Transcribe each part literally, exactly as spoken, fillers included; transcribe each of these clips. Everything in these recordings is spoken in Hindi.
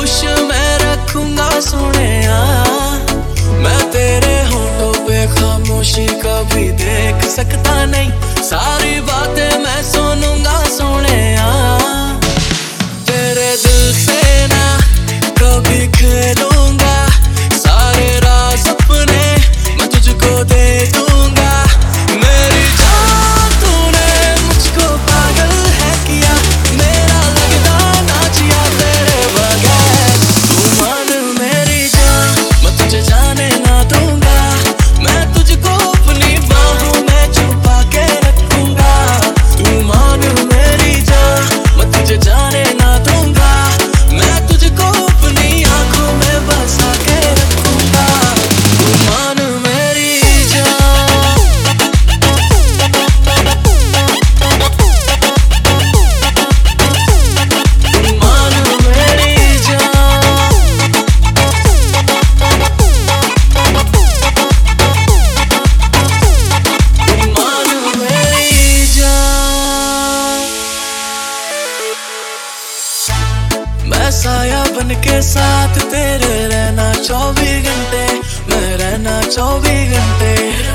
खुश मैं रखूंगा सोनिया। मैं तेरे होठों पे खामोशी कभी देख सकता नहीं, सारी बातें मैं सुनूंगा सोनिया। तेरे दिल से ना कभी खेलूंगा, सारे राज अपने मैं तुझको दे दूंगा। मेरी जान तूने मुझको पागल है किया, मेरा लगता ना जिया तेरे बगैर। तू मान मेरी जान, मैं तुझे जाने ना दूंगा, मैं तुझको अपनी बाहों में छुपा के रखूंगा। तू मान मेरी जान, मैं तुझे जाने ना दूंगा, मैं तुझको अपनी आंखों में बसा के रखूंगा। तू मान मेरी जान, तू मान मेरी जान, तू मान मेरी जान। मैं साया बन के साथ तेरे रहना चौबीस घंटे, मैं रहना चौबीस घंटे।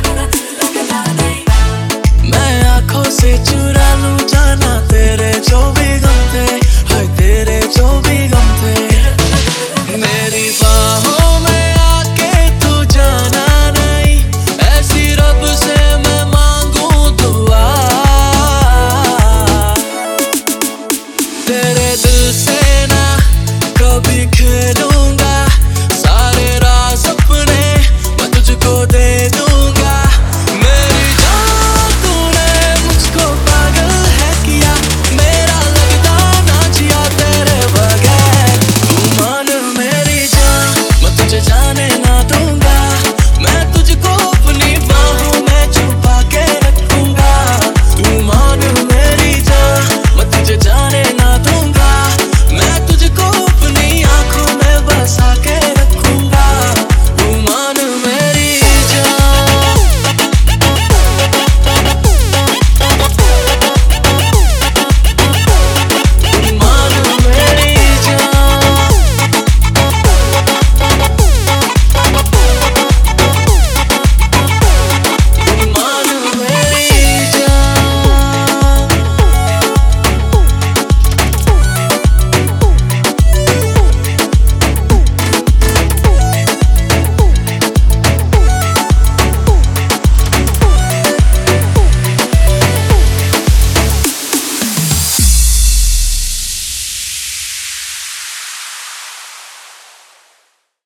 मैं आंखों से चुरा लूं जाना तेरे चौबीस घंटे, हाय तेरे चौबीस घंटे। मेरी बाहों में आके तू जाना नहीं, ऐसी रब से मैं मांगू दुआ। तेरे दिल से ना कभी खेलूं